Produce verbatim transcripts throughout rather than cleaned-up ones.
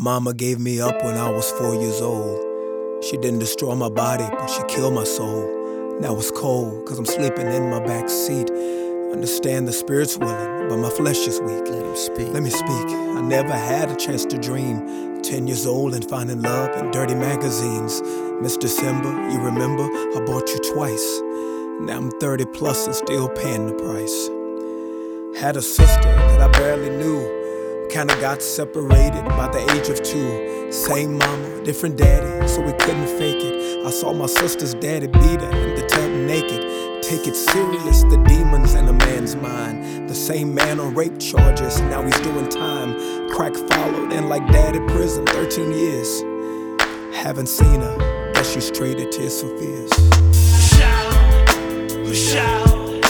mama gave me up when I was four years old. She didn't destroy my body, but she killed my soul. Now it's cold, cause I'm sleeping in my back seat. Understand the spirit's willing, but my flesh is weak. Let him speak. Let me speak. I never had a chance to dream. Ten years old and finding love in dirty magazines. Miss December, you remember, I bought you twice. Now I'm thirty plus and still paying the price. Had a sister that I barely knew. Kinda got separated by the age of two. Same mama, different daddy, so we couldn't fake it. I saw my sister's daddy beat her in the tub naked. Take it serious, the demons in a man's mind. The same man on rape charges, now he's doing time. Crack followed and like daddy prison, thirteen years. Haven't seen her, but she's traded tears for fears. Shout, shout.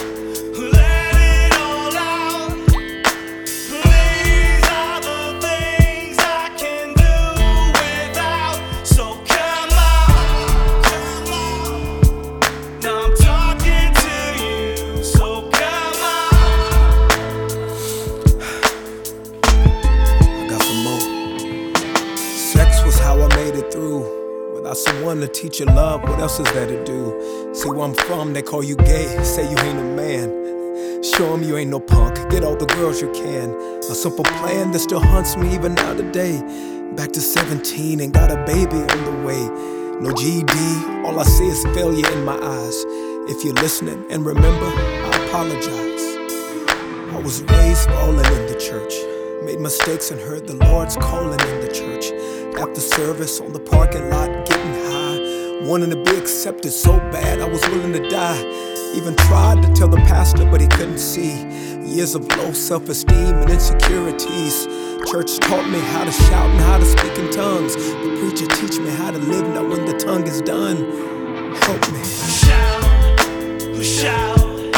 How I made it through. Without someone to teach you love, what else is there to do? See where I'm from, they call you gay, say you ain't a man. Show them you ain't no punk, get all the girls you can. A simple plan that still haunts me even now today. Back to seventeen and got a baby on the way. No G E D, all I see is failure in my eyes. If you're listening and remember, I apologize. I was raised falling in the church. Made mistakes and heard the Lord's calling in the church. After service on the parking lot, getting high. Wanting to be accepted so bad I was willing to die. Even tried to tell the pastor but he couldn't see. Years of low self-esteem and insecurities. Church taught me how to shout and how to speak in tongues. The preacher teach me how to live now when the tongue is done. Help me. Shout, shout.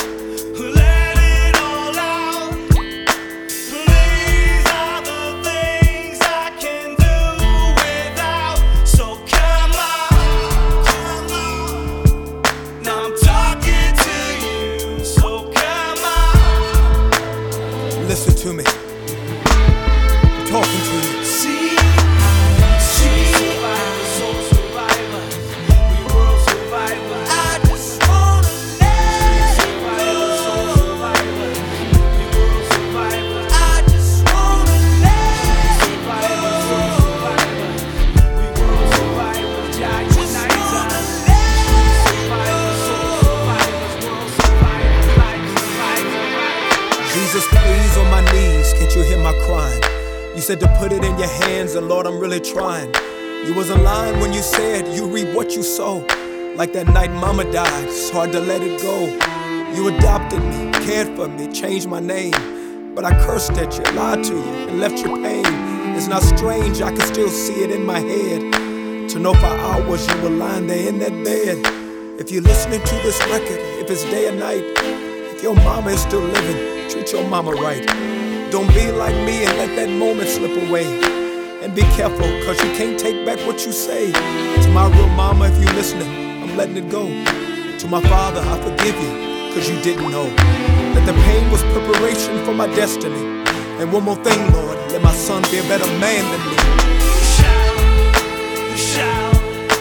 Listen to me. I'm talking to you. See, see, survivor, soul survivor, we world survivor. I just wanna let survivor, soul survivor, we world survivor. I just wanna let survivor, soul survivor, we world survivor. Jah unite us. Survivor, soul survivors, world survivors, life survivor. Jesus, please, on my knees, can't you hear my crying? You said to put it in your hands, and Lord, I'm really trying. You wasn't lying when you said you reap what you sow. Like that night mama died, it's hard to let it go. You adopted me, cared for me, changed my name. But I cursed at you, lied to you, and left you pain. It's not strange, I can still see it in my head. To know for hours you were lying there in that bed. If you're listening to this record, if it's day or night, if your mama is still living, treat your mama right. Don't be like me and let that moment slip away. And be careful, cause you can't take back what you say. To my real mama, if you listening, I'm letting it go. To my father, I forgive you, cause you didn't know that the pain was preparation for my destiny. And one more thing, Lord, let my son be a better man than me. Shout, shout.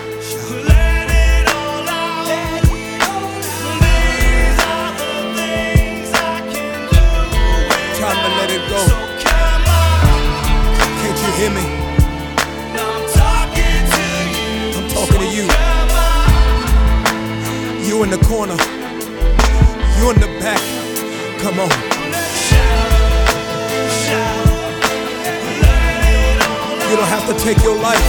Time to let it go. So come on. Can't you hear me? Now I'm talking to you. I'm talking to you. Come on. You in the corner. You in the back. Come on. Shout, shout. Let it all out. You don't have to take your life.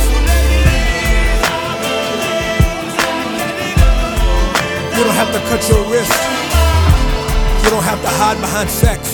You don't have to cut your wrist. You don't have to hide behind sex.